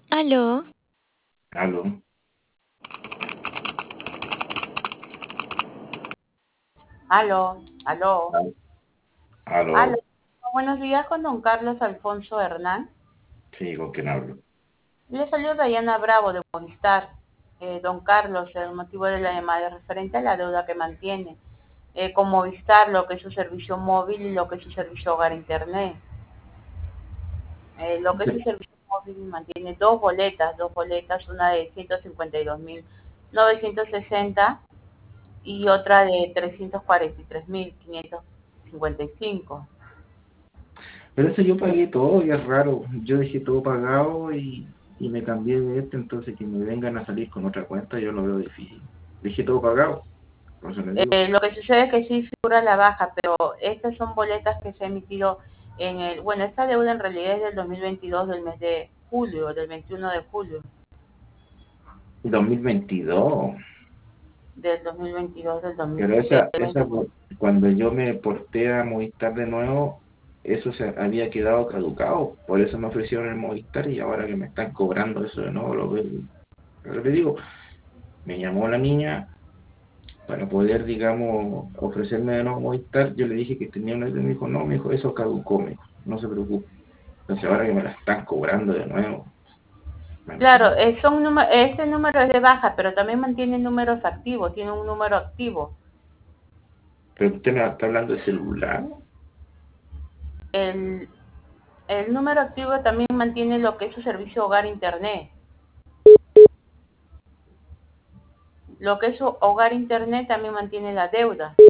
Aló, Aló, Aló, aló, al- aló, aló. Buenos días con don Carlos Alfonso Hernán. sí, ¿con quién hablo? Le salió Dayana Bravo de Movistar. Don Carlos, el motivo de la llamada es referente a la deuda que mantiene con Movistar, lo que es su servicio móvil y lo que es su servicio hogar internet. Lo que es su servicio móvil mantiene dos boletas, una de 152.960 y otra de 343.555. Pero eso yo pagué todo y es raro. Yo dejé todo pagado y me cambié de entonces que me vengan a salir con otra cuenta, yo lo veo difícil. Dejé todo pagado, por eso les digo. Lo que sucede es que sí figura la baja, pero estas son boletas que se han emitido en el, bueno, esta deuda en realidad es del 2022, del mes de julio, del 21 de julio 2022, del 2022, del 2000, pero del esa cuando yo me porté a Movistar de nuevo, eso se había quedado caducado, por eso me ofrecieron el Movistar y ahora que me están cobrando eso de nuevo, lo veo. Pero le digo, me llamó la niña para poder, digamos, ofrecerme de nuevo Movistar. Yo le dije que tenía una y me dijo, no, me dijo, eso caducó, me dijo, no se preocupe. Entonces ahora que me la están cobrando de nuevo, me Claro, entiendo. este número es de baja, pero también mantiene números activos, tiene un número activo. Pero usted me está hablando de celular, El, el número activo también mantiene lo que es su servicio hogar internet. Lo que es su hogar internet también mantiene la deuda.